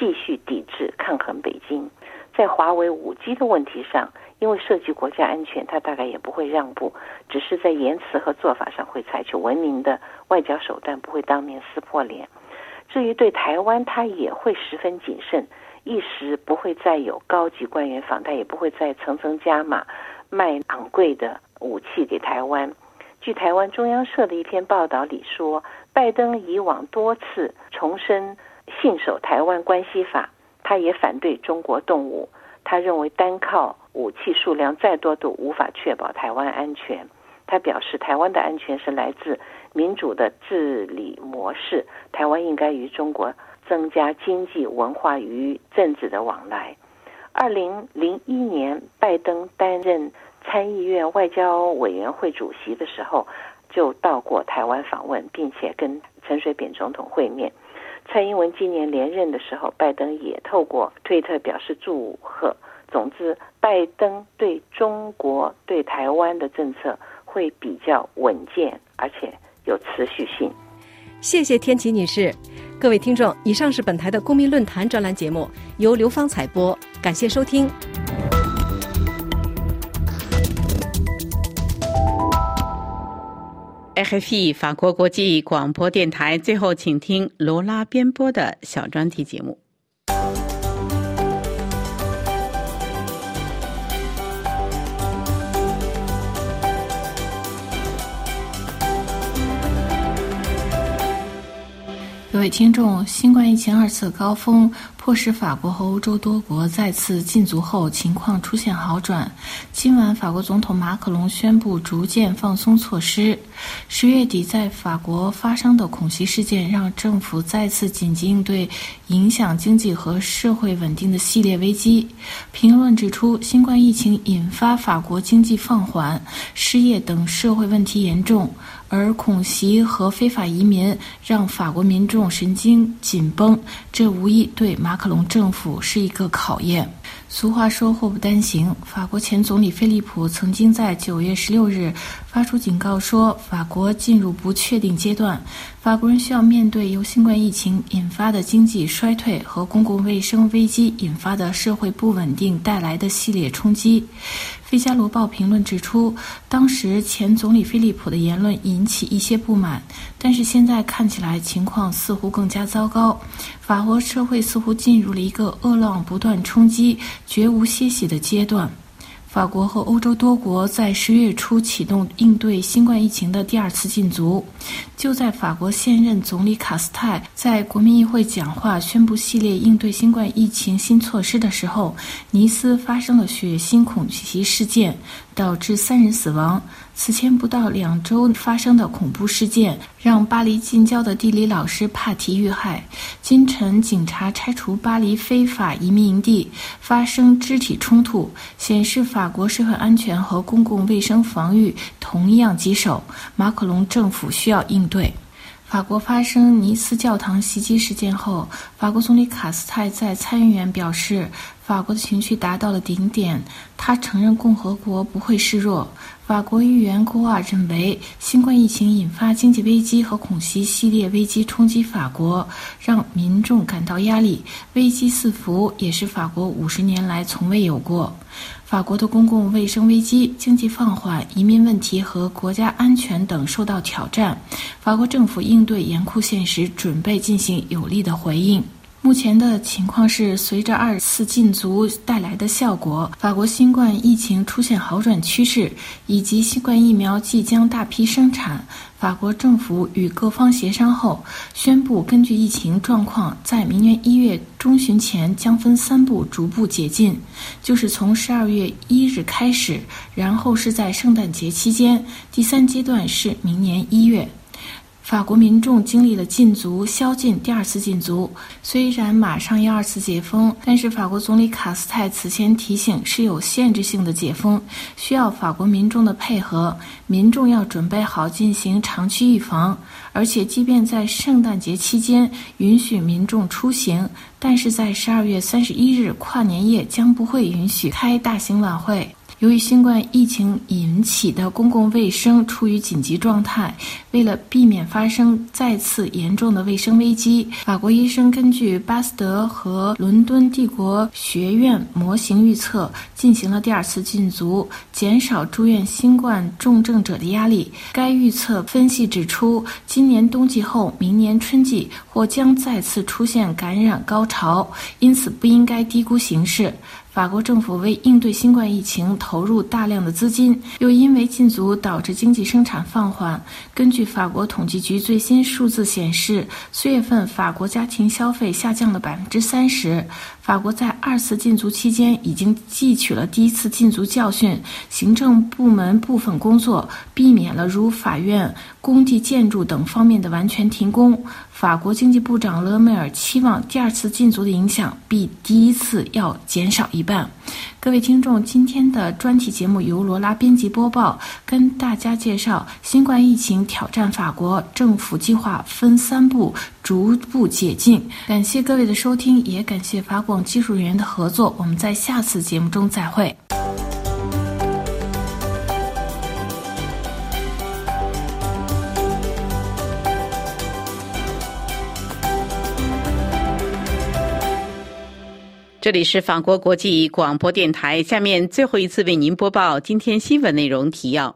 继续抵制抗衡北京。在华为 5G 的问题上，因为涉及国家安全，他大概也不会让步，只是在言辞和做法上会采取文明的外交手段，不会当面撕破脸。至于对台湾，他也会十分谨慎，一时不会再有高级官员访台，也不会再层层加码卖昂贵的武器给台湾。据台湾中央社的一篇报道里说，拜登以往多次重申信守台湾关系法，他也反对中国动武，他认为单靠武器数量再多都无法确保台湾安全。他表示，台湾的安全是来自民主的治理模式，台湾应该与中国增加经济、文化与政治的往来。2001年，拜登担任参议院外交委员会主席的时候，就到过台湾访问，并且跟陈水扁总统会面。蔡英文今年连任的时候，拜登也透过推特表示祝贺。总之，拜登对中国、对台湾的政策会比较稳健，而且有持续性。 谢谢天琪女士。各位听众，以上是本台的公民论坛专栏节目，由刘芳采播，感谢收听。 RFI 法国国际广播电台，最后请听罗拉编播的小专题节目。 各位听众，新冠疫情2次高峰迫使法国和欧洲多国再次禁足后，情况出现好转。今晚，法国总统马克龙宣布逐渐放松措施。10月底在法国发生的恐袭事件，让政府再次紧急应对影响经济和社会稳定的系列危机。评论指出，新冠疫情引发法国经济放缓、失业等社会问题严重，而恐袭和非法移民让法国民众神经紧绷，这无疑对马克龙政府是一个考验。俗话说祸不单行，法国前总理菲利普曾经在9月16日发出警告说，法国进入不确定阶段，法国人需要面对由新冠疫情引发的经济衰退和公共卫生危机引发的社会不稳定带来的系列冲击。费加罗报评论指出，当时前总理菲利普的言论引起一些不满，但是现在看起来情况似乎更加糟糕，法国社会似乎进入了一个恶浪不断冲击、绝无歇息的阶段。法国和欧洲多国在10月初启动应对新冠疫情的第2次禁足。就在法国现任总理卡斯泰在国民议会讲话宣布系列应对新冠疫情新措施的时候，尼斯发生了血腥恐袭事件，导致3人死亡。此前不到2周发生的恐怖事件，让巴黎近郊的地理老师帕提遇害。今晨警察拆除巴黎非法移民营地，发生肢体冲突，显示法国社会安全和公共卫生防御同样棘手，马克龙政府需要应对。法国发生尼斯教堂袭击事件后，法国总理卡斯泰在参议院表示，法国的情绪达到了顶点，他承认共和国不会示弱。法国议员郭瓦认为，新冠疫情引发经济危机和恐袭系列危机冲击法国，让民众感到压力，危机四伏也是法国50年来从未有过。法国的公共卫生危机、经济放缓、移民问题和国家安全等受到挑战，法国政府应对严酷现实，准备进行有力的回应。目前的情况是，随着2次禁足带来的效果，法国新冠疫情出现好转趋势，以及新冠疫苗即将大批生产，法国政府与各方协商后，宣布根据疫情状况，在明年1月中旬前将分3步逐步解禁，就是从12月1日开始，然后是在圣诞节期间，第3阶段是明年1月。法国民众经历了禁足、宵禁、第2次禁足，虽然马上要2次解封，但是法国总理卡斯泰此前提醒是有限制性的解封，需要法国民众的配合，民众要准备好进行长期预防，而且即便在圣诞节期间允许民众出行，但是在12月31日跨年夜将不会允许开大型晚会。 由于新冠疫情引起的公共卫生处于紧急状态，为了避免发生再次严重的卫生危机，法国医生根据巴斯德和伦敦帝国学院模型预测，进行了第二次禁足，减少住院新冠重症者的压力。该预测分析指出，今年冬季后，明年春季或将再次出现感染高潮，因此不应该低估形势。法国政府为应对新冠疫情投入大量的资金，又因为禁足导致经济生产放缓。根据法国统计局最新数字显示，4月份法国家庭消费下降了30%。法国在2次禁足期间已经汲取了第一次禁足教训，行政部门部分工作避免了如法院、工地建筑等方面的完全停工。法国经济部长勒梅尔期望第二次禁足的影响比第一次要减少一半。各位听众，今天的专题节目由罗拉编辑播报，跟大家介绍新冠疫情挑战法国，政府计划分3步逐步解禁。感谢各位的收听，也感谢法广技术人员的合作，我们在下次节目中再会。 这里是法国国际广播电台，下面最后一次为您播报今天新闻内容提要。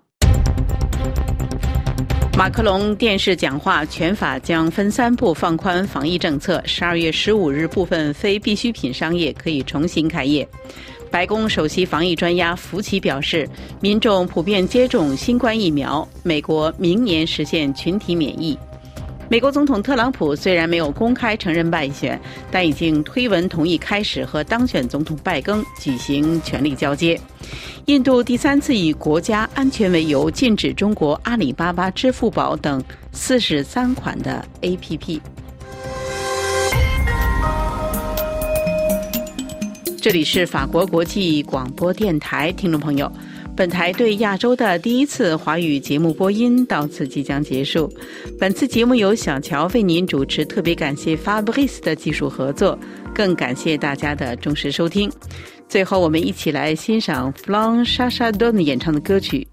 马克龙电视讲话，全法将分3步放宽防疫政策，12月15日部分非必需品商业可以重新开业。白宫首席防疫专家福奇表示，民众普遍接种新冠疫苗，美国明年实现群体免疫。美国总统特朗普虽然没有公开承认败选，但已经推文同意开始和当选总统拜登举行权力交接。印度第3次以国家安全为由禁止中国阿里巴巴、支付宝等43款的 APP。 这里是法国国际广播电台，听众朋友，本台对亚洲的第一次华语节目播音到此即将结束。本次节目由小乔为您主持，特别感谢 Fabrice 的技术合作，更感谢大家的忠实收听。最后，我们一起来欣赏 Flan Chachadon 演唱的歌曲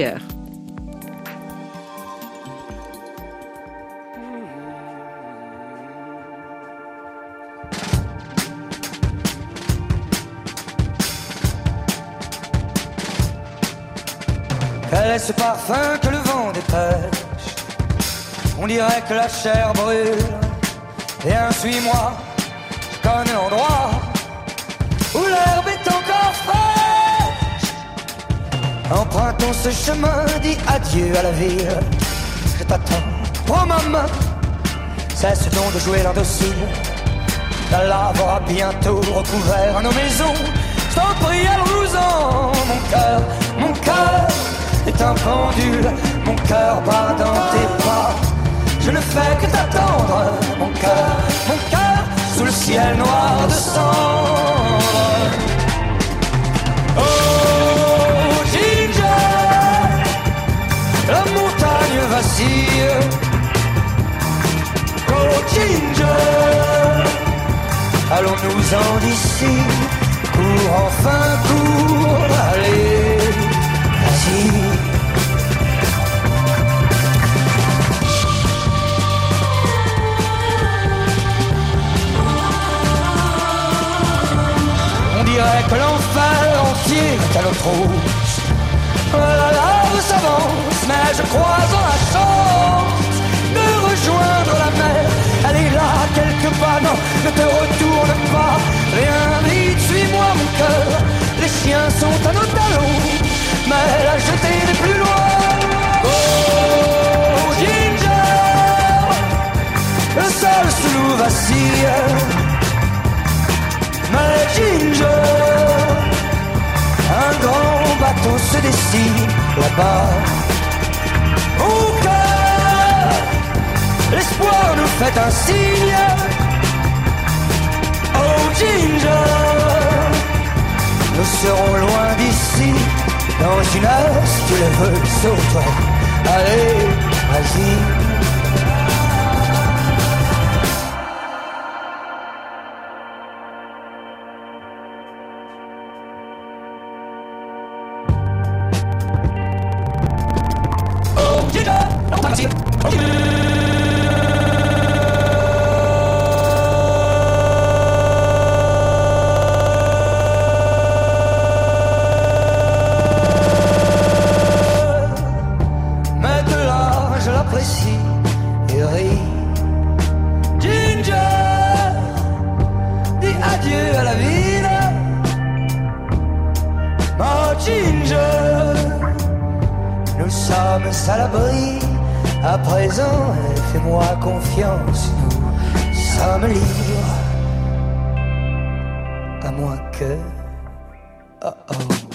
Jingle。Elle est ce parfum que le vent dépêche, on dirait que la chair brûle. Viens, suis-moi, je connais l'endroit où l'herbe est encore fraîche. Empruntons ce chemin, dis adieu à la ville. Je t'attends, prends ma main, cesse donc de jouer l'indocile. La lave aura bientôt recouvert nos maisons. Je t'en prie, allons-en, mon cœur est un pendule, mon cœur bat dans tes pas. Je ne fais que t'attendre, mon cœur, sous le ciel noir de cendre. Oh Ginger, la montagne vacille. Oh Ginger, allons-nous-en d'ici. Cours enfin, cours, allez, vas-y. On dirait que l'enfer entier est à notre hausse. La lave s'avance, mais je crois en la chance de rejoindre la mer. Elle est là quelque part, non, ne te retourne pas. Viens vite, suis-moi mon cœur. Les chiens sont à nos talons, mais la jetée n'est plus loin. Oh Ginger, le sol sous l'eau vacille. Mais Ginger, un grand bateau se dessine là-bas. Au cœur, l'espoir nous fait un signe. Oh Ginger, nous serons loin d'ici. Dans une heure, si tu le veux, sauve-toi. Allez, vas-y. sommes à l'abri. À présent, fais-moi confiance, nous sommes libres. À moins que... Oh oh.